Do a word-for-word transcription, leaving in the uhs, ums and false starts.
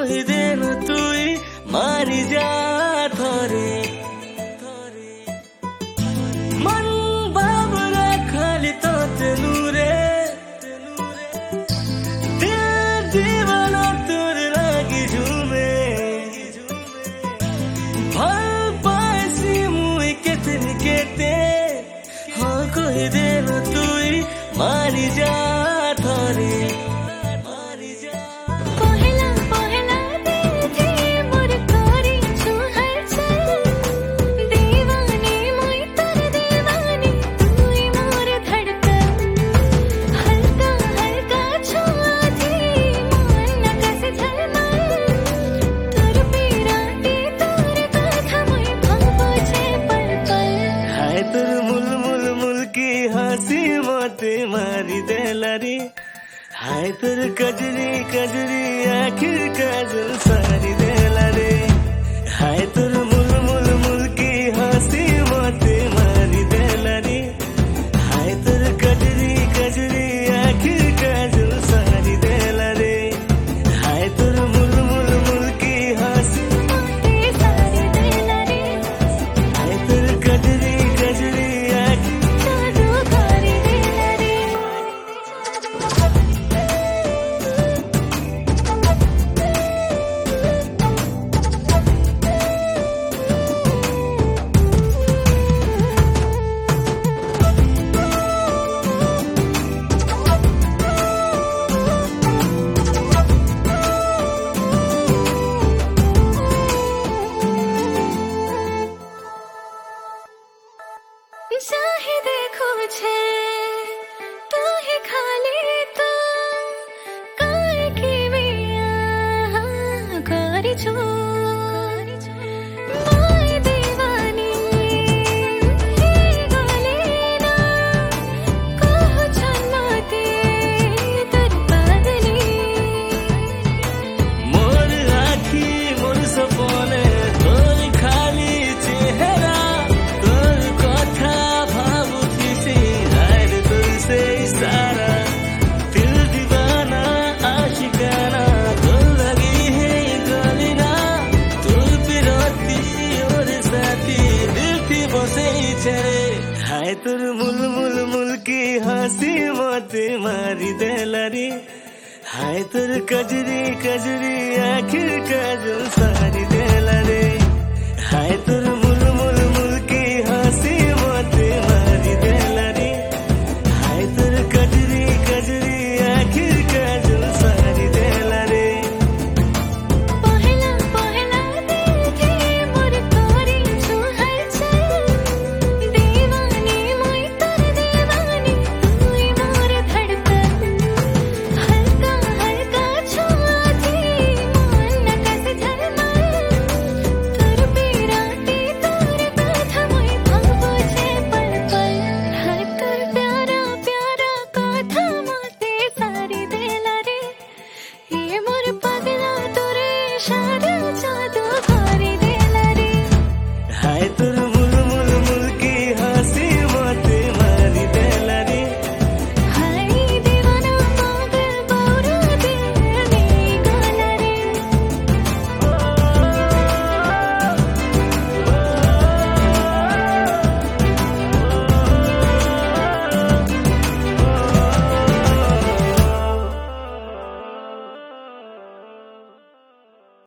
কহিদেন তুই মারি যা থরে मन बाबरा खाली तो तेनुरे दिल दीवाना तुर लागी झूमे भल पासी मुई केतन केते हाँ कोई दिन तुई मारी जा थोरे हंसी मोते मारी देलारी हाय तुर कजरी कजरी आखिर काजल सारी देलारी हाय तुर मुल मुल मुल की हंसी मोते मारी देलारी हाय तुर कजरी कजरी आखिर काजल सारी देलारी हाय तुर मुल मुल मुल की हंसी मोते सारी देलारी हाय तुर कजरी कजरी चाहे देखो छे तू ही खाली तो काय की मिया करी छो माय दीवानी ही गले ना कहो छनते तर पागली मोर आखी मोर सपने तोर खाली चेहरा सारा दिल दीवाना आशिकाना तो लगी है गलीना तू पिरोती और साथी दिल थी बसे चले हाय तुर मुल मुल मुल की हंसी मोते मारी देलारी हाय तुर कजरी कजरी आखिर काजल सारी देलारी हाय तुर मुल